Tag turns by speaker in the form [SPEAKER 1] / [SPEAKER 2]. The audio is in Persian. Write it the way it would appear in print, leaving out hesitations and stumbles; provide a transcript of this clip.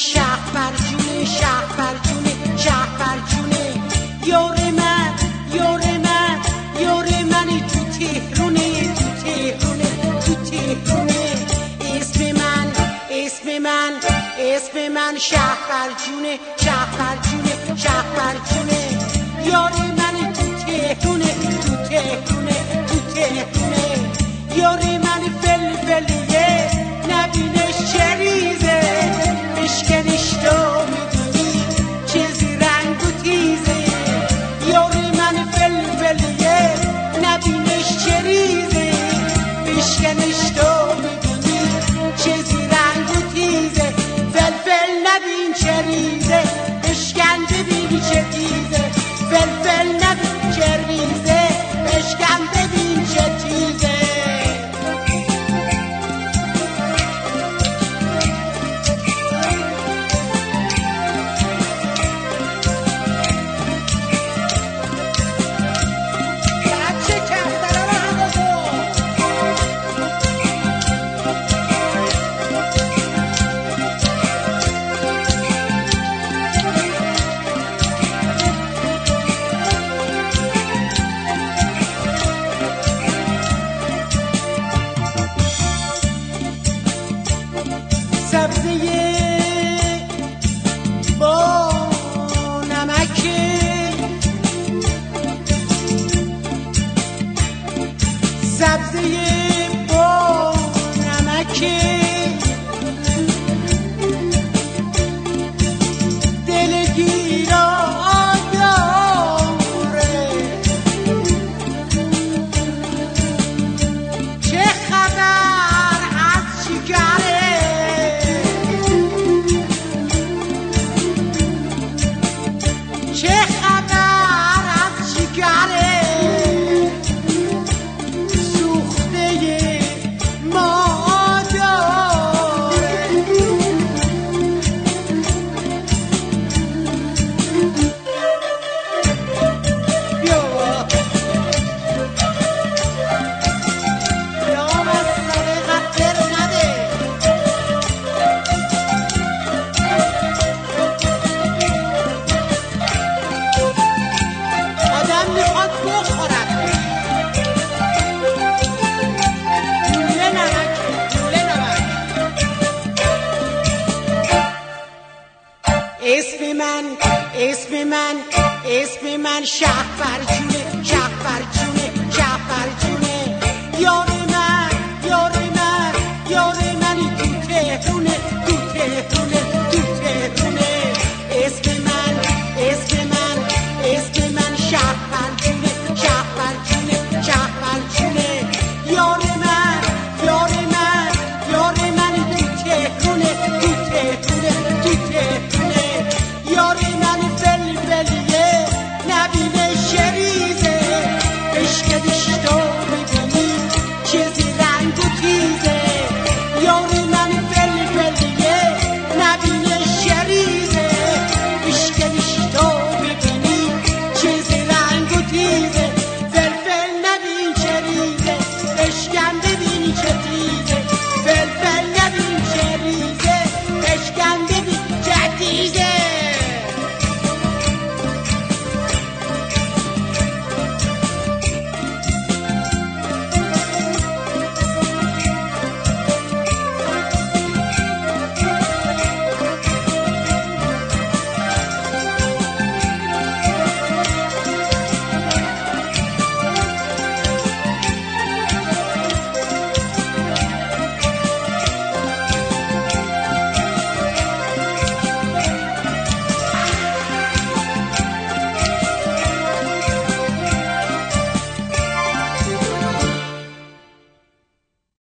[SPEAKER 1] شهپر جونه شهپر جونه شهپر جونه یار من یار من یار منی تو تهرونه تو تهرونه تو تهرونه اسم من شهپر جونه شهپر جونه شهپر جونه یار منی تو تهرونه تو تهرونه تو تهرونه یار من فلفلیه نبینش چه ریزه بشکنش تو میدونی چه رنگ و تیزه یار من فلفلیه نبینش چه ریزه بشکنش تو میدونی چه رنگ و تیزه فلفل نبین چه ریزه بشکن ببین چه تیزه فلفل نبین چه ریزه بشکن ببین چه تیزه سبزه با نمکه سبزه با نمکه دلگیرا داره چه خبر از شکره چه خبر از شکره سوخته ما داره بیا نام از صدقت در نده آدم میخواد بخورد لوله نمک لوله نمک اسم من شهپر جونه